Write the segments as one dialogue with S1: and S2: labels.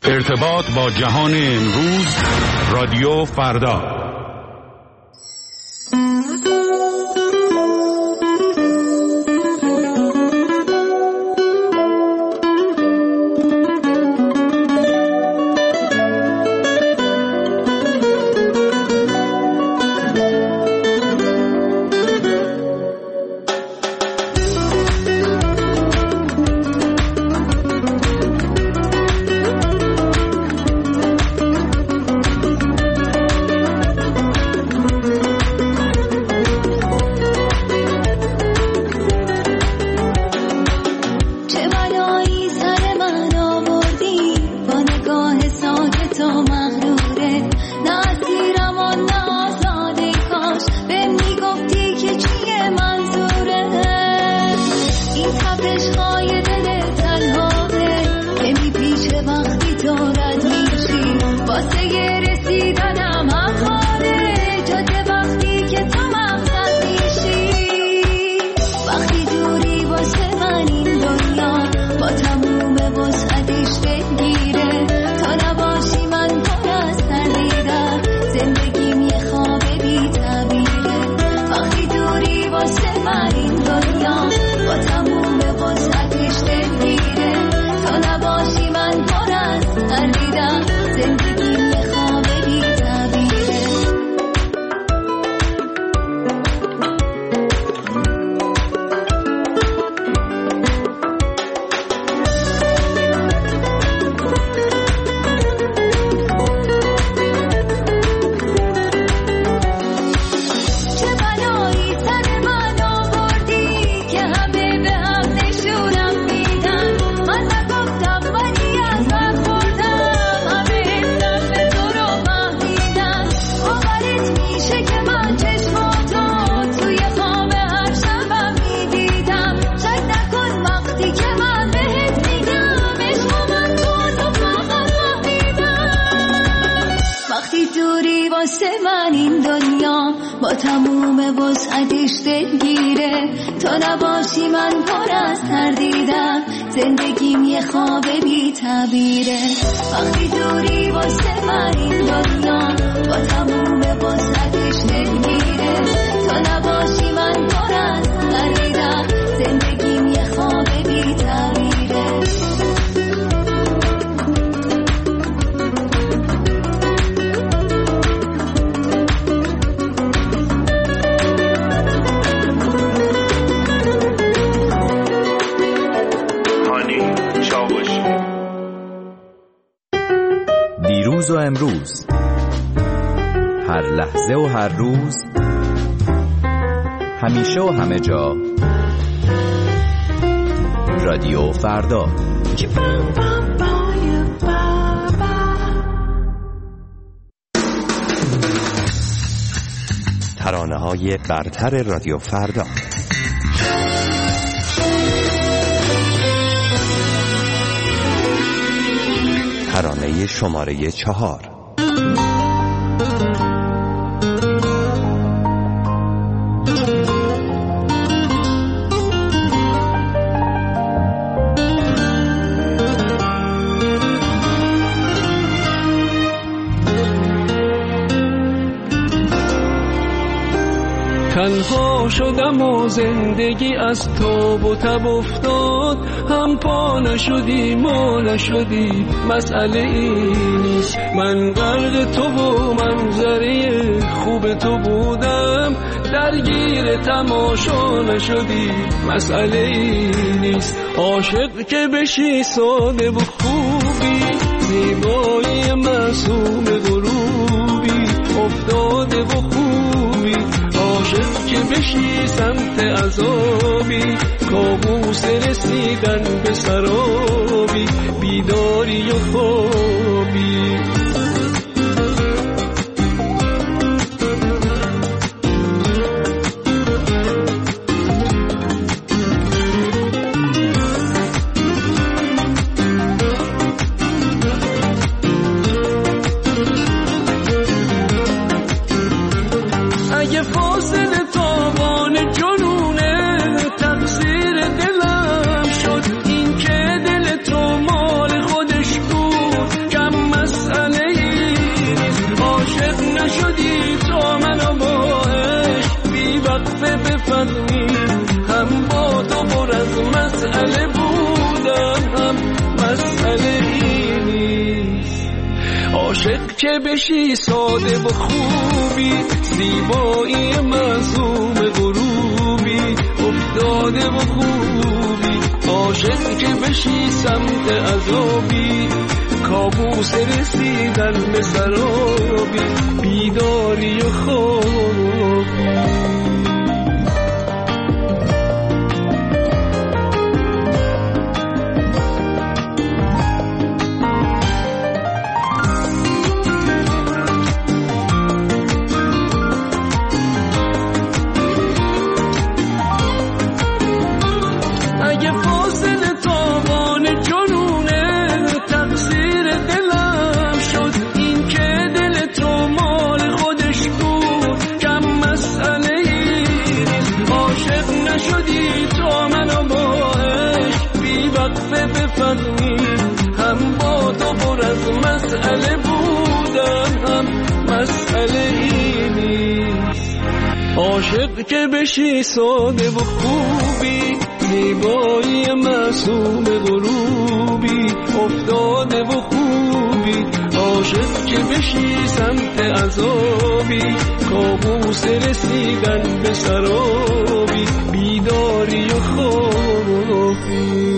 S1: ارتباط با جهان امروز، رادیو فردا.
S2: دیروز و امروز، هر لحظه و هر روز، همیشه و همه جا، رادیو فردا. ترانه‌های برتر رادیو فردا. ترانه شماره 4.
S3: تنها شدم و زندگی از تاب و تب افتاد، هم پا نشدی ما نشدی، مسئله این نیست. من غرق تو و منظره خوب تو بودم، درگیر تماشا نشدی، مسئله این نیست. عاشق که بشی ساده و خوبی، زیبایی معصوم غروبی، افتاده و خوبی. عاشق که بشی سمت عذابی، کابوس رسیدن به سرابی، بیداری و خوابی. اگه فاصله تاوان جنونه، تقصیر دلم شد این که دل تو مال خودش بود. عاشق که بشی ساده و خوبی، زیبایی معصوم غروبی، افتاده و خوبی. عاشق که بشی سمت عذابی، کابوس رسیدن به سرابی، بیداری و خوابی. هم با تو پر از مسئله بودم، هم مسئله ای نیست. عاشق که بشی ساده و خوبی، زیبایی معصوم غروبی، افتاده و خوبی. عاشق که بشی سمت عذابی، کابوس رسیدن به سرابی، بیداری و خوابی.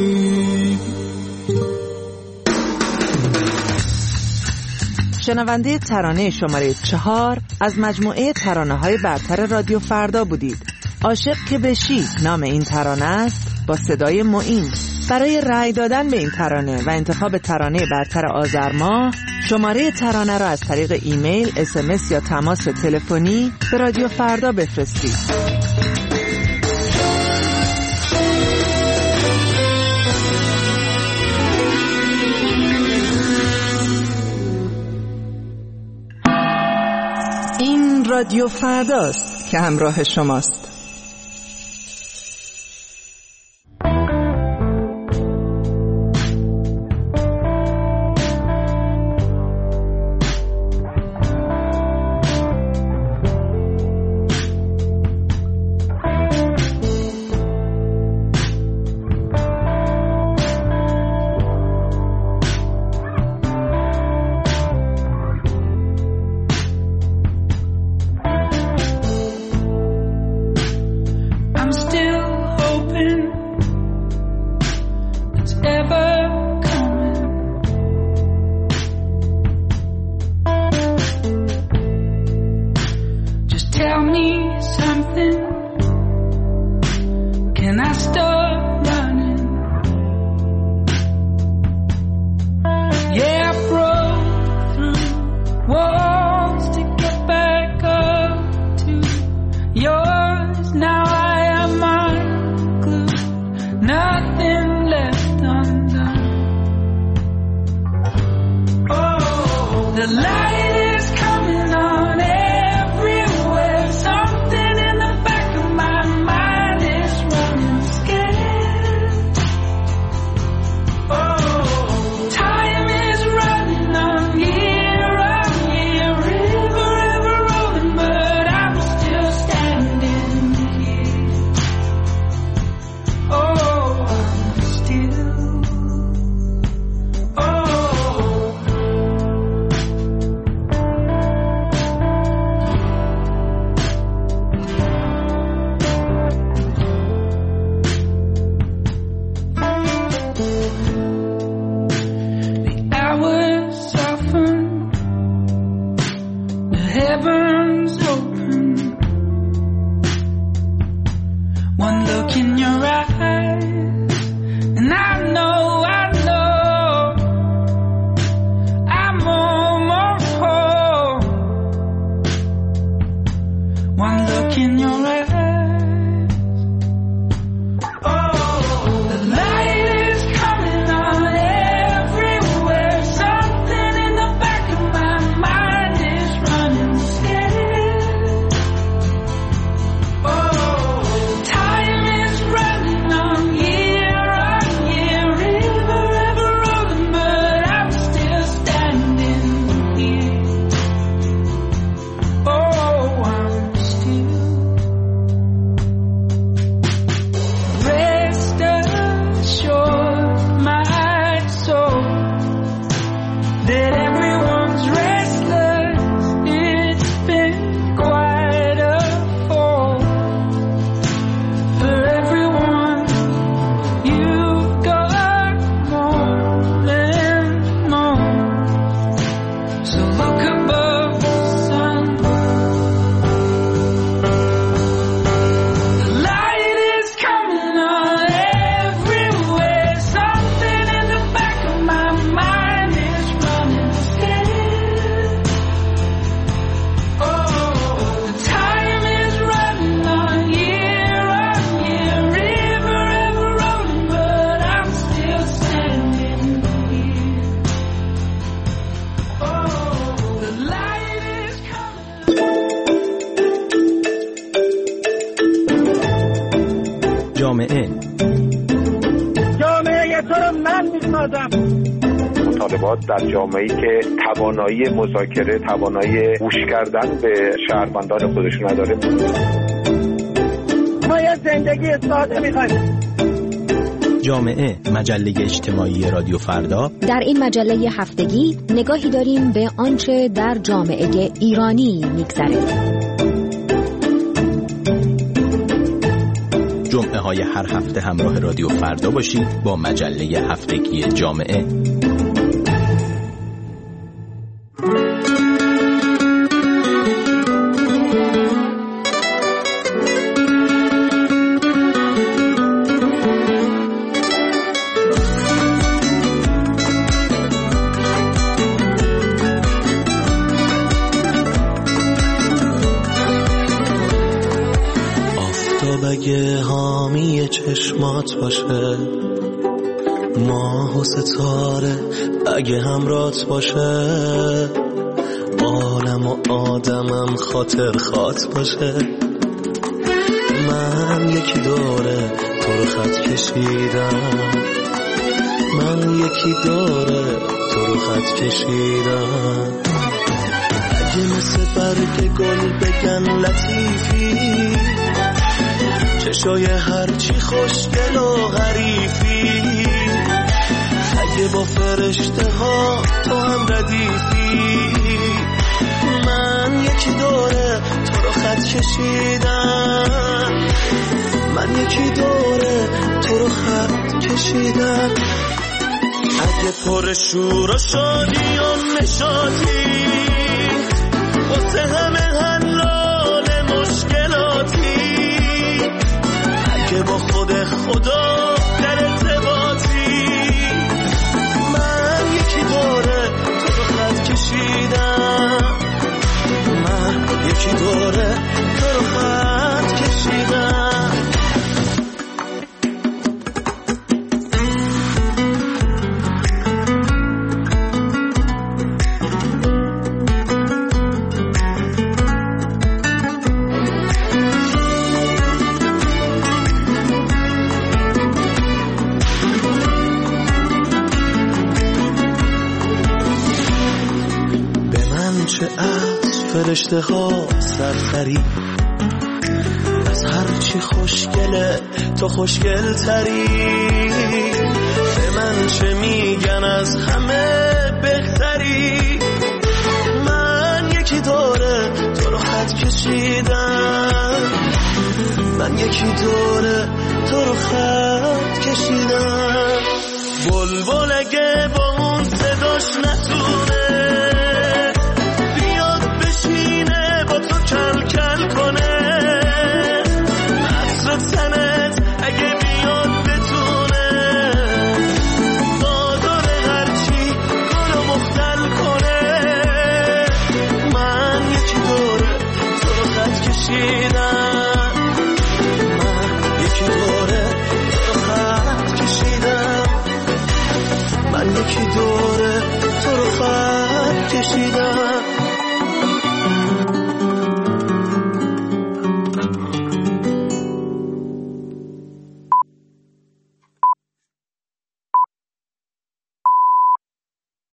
S4: شنونده ترانه شماره 4 از مجموعه ترانه‌های برتر رادیو فردا بودید. عاشق که بشی نام این ترانه است، با صدای معین. برای رأی دادن به این ترانه و انتخاب ترانه برتر آذر ماه، شماره ترانه را از طریق ایمیل، SMS یا تماس تلفنی به رادیو فردا بفرستید. این رادیو فرداست که همراه شماست.
S2: جامعه.
S5: جامعه تو رو من میسازم.
S6: مطالبات در جامعه‌ای که توانایی مذاکره، توانایی گوش کردن به شهروندان خودشون نداره.
S5: ما یه زندگی ساده می‌خوایم.
S2: جامعه، مجله اجتماعی رادیو فردا.
S7: در این مجله هفتگی نگاهی داریم به آنچه در جامعه ایرانی می‌گذره.
S2: جمعه های هر هفته همراه رادیو فردا باشید با مجله هفتگی جامعه.
S8: اگه حامی چشمات باشه، ماه و ستاره اگه همرات باشه، عالم و آدمم خاطر خات باشه. من یکی دوره تو رو خط کشیدم، من یکی دوره تو رو خط کشیدم. اگه مثل برگ گل بگن لطیفی، چشای هرچی خوشگل و غریفی، اگه با فرشته ها تو هم ردیفی، من یکی دوره تو رو خط کشیدم، من یکی دوره تو رو خط کشیدم. اگه پر شور و شادی و نشاطی، واسه همه حلال مشکلاتی، که با خود خدا در ارتباطی، من یکی دوره تو رو خط کشیدم، من یکی دوره تو رو خط کشیدم. فرشته ها سرخری، از هرچی خوشگله تو خوشگل تری، به من چه میگن از همه بهتری، من یکی دوره تو رو خط کشیدم، من یکی دوره تو رو خط کشیدم. بلبل اگه با اون صداش نتونه کل کل کنه، عطر تنت اگه بیاد بتونه، بادار هرچی گلو مختل کنه، من یکی دوره تو رو خط کشیدم، من یکی دوره تو رو خط کشیدم، من یکی دوره تو رو خط کشیدم.